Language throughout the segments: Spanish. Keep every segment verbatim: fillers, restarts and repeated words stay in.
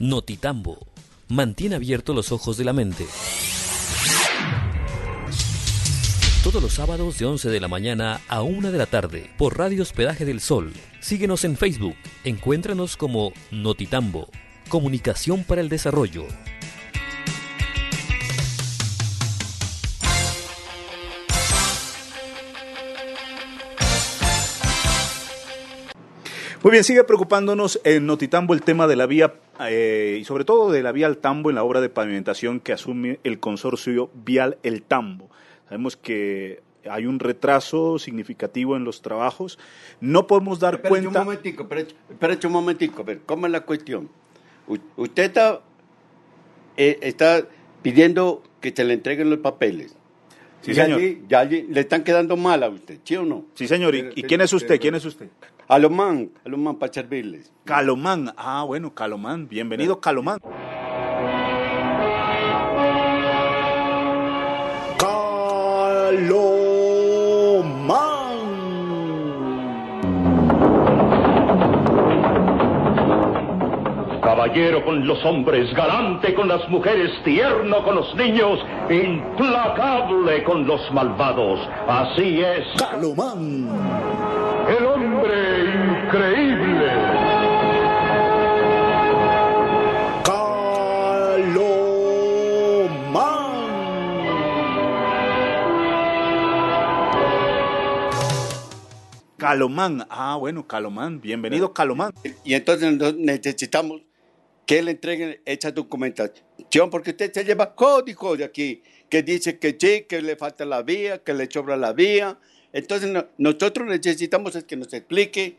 Notitambo. Mantiene abiertos los ojos de la mente. Todos los sábados de once de la mañana a una de la tarde por Radio Hospedaje del Sol. Síguenos en Facebook. Encuéntranos como Notitambo. Comunicación para el desarrollo. Muy bien, sigue preocupándonos en Notitambo el tema de la vía eh, y sobre todo de la vía al Tambo en la obra de pavimentación que asume el consorcio vial El Tambo. Sabemos que hay un retraso significativo en los trabajos. No podemos dar espera cuenta... un momentico, espera, espera un momentico, a ver, ¿cómo es la cuestión? U- usted está, eh, está pidiendo que se le entreguen los papeles. Sí, y señor. allí, ya allí le están quedando mal a usted, ¿sí o no? Sí, señor. ¿Y, ¿y quién es usted? ¿Quién es usted? A lo man, a lo man para servirles. Calomán. Ah, bueno, Calomán. Bienvenido, Calomán. Caballero con los hombres, galante con las mujeres, tierno con los niños, implacable con los malvados. Así es. Calomán. El hombre increíble. Calomán. Ah, bueno, Calomán. Bienvenido, Calomán. Y entonces nos necesitamos que le entreguen esa documentación, porque usted se lleva código de aquí, que dice que sí, que le falta la vía, que le sobra la vía. Entonces no, nosotros necesitamos es que nos explique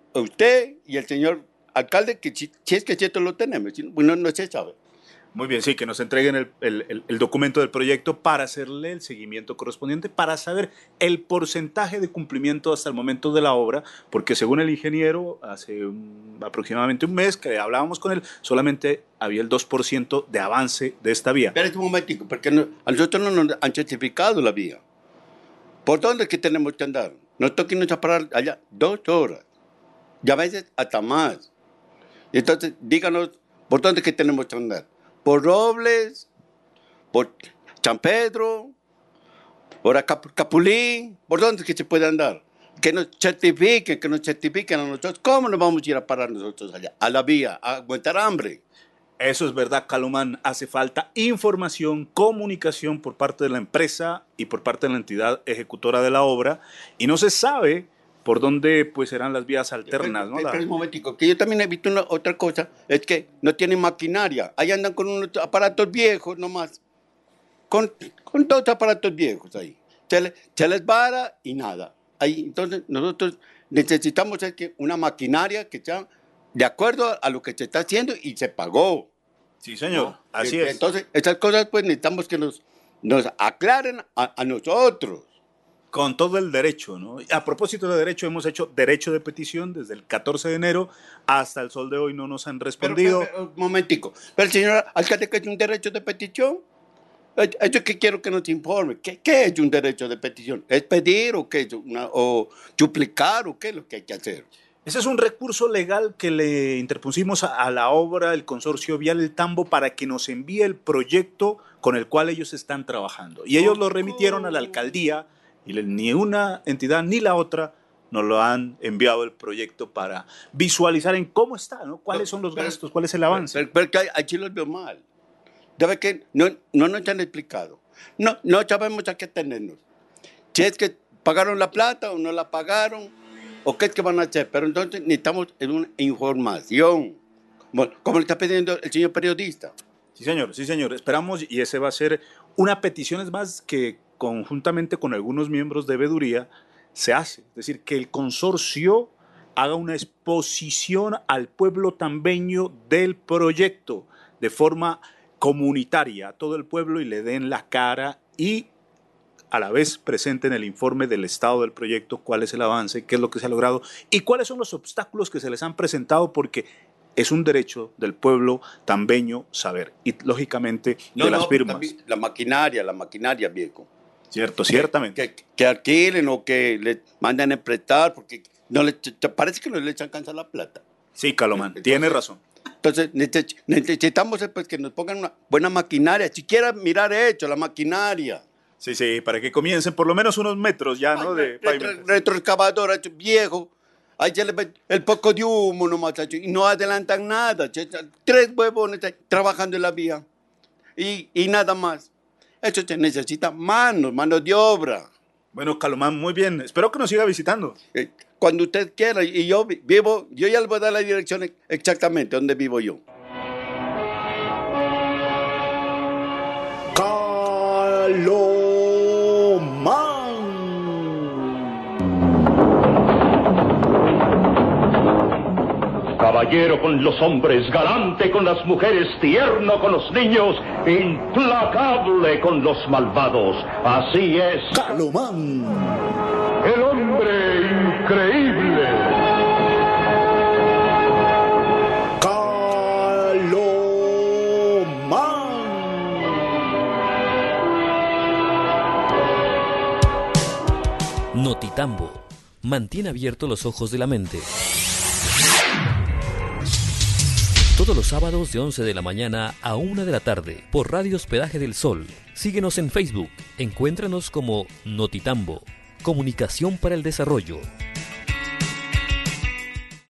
usted y el señor alcalde que si, si es que cierto lo tenemos, si no, bueno, no se sabe. Muy bien, sí, que nos entreguen el, el, el, el documento del proyecto para hacerle el seguimiento correspondiente, para saber el porcentaje de cumplimiento hasta el momento de la obra, porque según el ingeniero, hace un, aproximadamente un mes que hablábamos con él, solamente había el dos por ciento de avance de esta vía. Espera un momentico, porque no, a nosotros no nos han certificado la vía. ¿Por dónde es que tenemos que andar? Nos toca irnos a parar allá dos horas, y a veces hasta más. Entonces, díganos, ¿por dónde es que tenemos que andar? ¿Por Robles? ¿Por San Pedro? ¿Por Acap- Capulí? ¿Por dónde es que se puede andar? Que nos certifiquen, que nos certifiquen a nosotros. ¿Cómo nos vamos a ir a parar nosotros allá? A la vía, a aguantar hambre. Eso es verdad, Calomán. Hace falta información, comunicación por parte de la empresa y por parte de la entidad ejecutora de la obra, y no se sabe por dónde pues serán las vías alternas, ¿no? Espera La... un momentico, que yo también he visto una, otra cosa, es que no tienen maquinaria. Ahí andan con unos aparatos viejos nomás. Con, con dos aparatos viejos ahí. Se, le, se les vara y nada. Ahí, entonces nosotros necesitamos es que una maquinaria que sea de acuerdo a lo que se está haciendo y se pagó. Sí, señor, ¿No? así Que- es. Entonces, esas cosas pues necesitamos que nos, nos aclaren a, a nosotros. Con todo el derecho, ¿no? A propósito de derecho, hemos hecho derecho de petición desde el catorce de enero hasta el sol de hoy, no nos han Pero, respondido. pero, pero, un momentico. Pero el señor alcalde, ¿qué es un derecho de petición? Yo que quiero que nos informe. ¿Qué, qué es un derecho de petición? ¿Es pedir o qué es una, o duplicar o qué es lo que hay que hacer? Ese es un recurso legal que le interpusimos a, a la obra del consorcio Vial El Tambo para que nos envíe el proyecto con el cual ellos están trabajando. Y ellos lo remitieron a la alcaldía y le, ni una entidad ni la otra nos lo han enviado el proyecto para visualizar en cómo está, ¿no? ¿Cuáles son los Pero- gastos? ¿Cuál es el avance? Pero, pero que aquí los veo mal. ¿Sabe qué? No, no nos han explicado. No, no sabemos a qué tenernos. Si es que pagaron la plata o no la pagaron, o qué es que van a hacer. Pero entonces necesitamos una información, como, como le está pidiendo el señor periodista. Sí, señor, sí, señor. Esperamos y ese va a ser una petición, es más, que conjuntamente con algunos miembros de veeduría se hace. Es decir, que el consorcio haga una exposición al pueblo tambeño del proyecto de forma comunitaria a todo el pueblo y le den la cara y a la vez presenten el informe del estado del proyecto, cuál es el avance, qué es lo que se ha logrado y cuáles son los obstáculos que se les han presentado, porque es un derecho del pueblo tambeño saber y lógicamente No, de las no, firmas. también la maquinaria, la maquinaria, viejo. Cierto, ciertamente. Que, que alquilen o que le manden a prestar, porque no le, te parece que no le echan cansa la plata. Sí, Calomán, tiene razón. Entonces necesitamos pues, que nos pongan una buena maquinaria, siquiera mirar hecho la maquinaria. Sí, sí, para que comiencen por lo menos unos metros ya, ¿no? De retro, retroexcavador hecho viejo, ahí se le ve el poco de humo nomás, hecho, y no adelantan nada. Tres huevones trabajando en la vía y, y nada más. Eso se necesita manos, manos de obra. Bueno, Calomán, muy bien. Espero que nos siga visitando. Eh, Cuando usted quiera, y yo vivo, yo ya le voy a dar la dirección exactamente donde vivo yo. Calomán. Caballero con los hombres, galante con las mujeres, tierno con los niños, implacable con los malvados. Así es. Calomán. El hombre increíble. Notitambo. Mantiene abiertos los ojos de la mente. Todos los sábados de once de la mañana a una de la tarde por Radio Hospedaje del Sol. Síguenos en Facebook. Encuéntranos como Notitambo. Comunicación para el desarrollo.